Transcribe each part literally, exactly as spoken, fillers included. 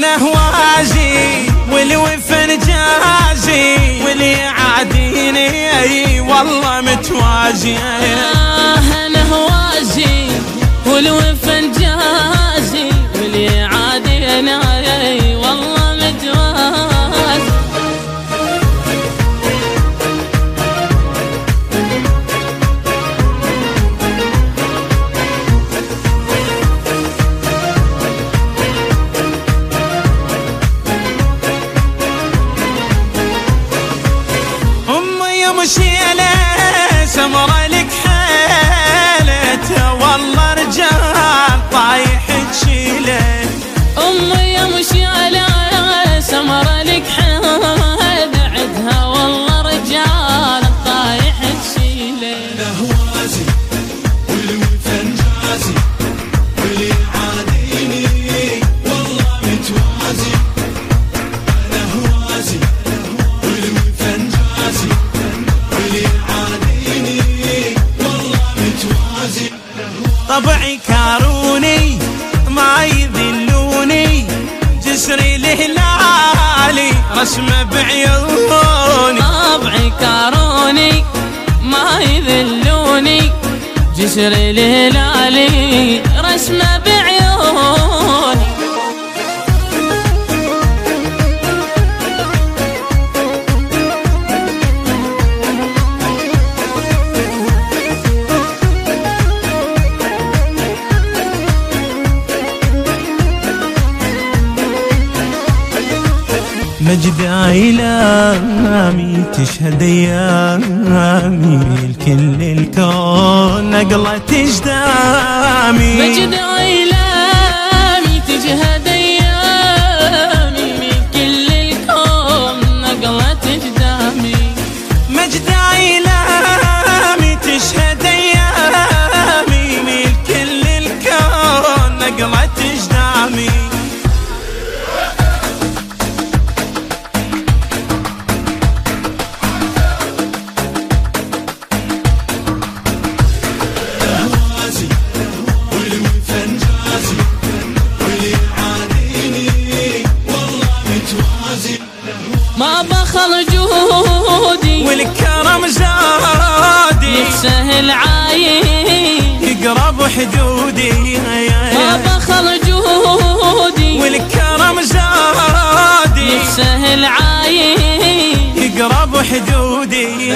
نهوازي والوفن جازي واللي يعاديني اي والله متوازي. آه نهوازي والوفن جازي واللي يعاديني اي والله متوازي. مشيلة سمرة لك حيلتها والله رجال طايح تشيله. أمي يا مشيلة سمرة لك حيلة عدها والله رجال طايح تشيله. نهوازي والوفن جازي واللي يعاديني والله متوازي. نهوازي والوفن جازي طبعي كاروني ما يذلوني جسري الهلالي رسمه بعيوني. طبعي كاروني ما يذلوني جسري الهلالي رسمه بعيوني. مجد أيلامي تشهد أيامي الكل الكون نقلة أجدامي. مجد أيلامي تشهد أيامي الكل الكون نقلة أجدامي. مجد أيلامي تشهد أيامي الكل الكون نقلة أجدامي. ما بخل جهودي والكرم زادي يسهل عايين يقرب حدودي. ما بخل جهودي والكرم زادي يسهل عايين يقرب حدودي.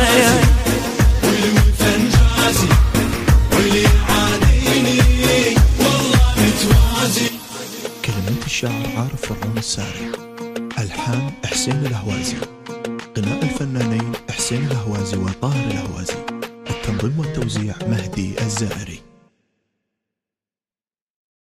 والوفن جازي واللي يعاديني والله متوازي. كلمات الشاعر عارف فرمان الساري، ألحان حسين الأهوازي، غناء الفنانين حسين الأهوازي وطاهر الأهوازي، التنظيم والتوزيع مهدي الزائري.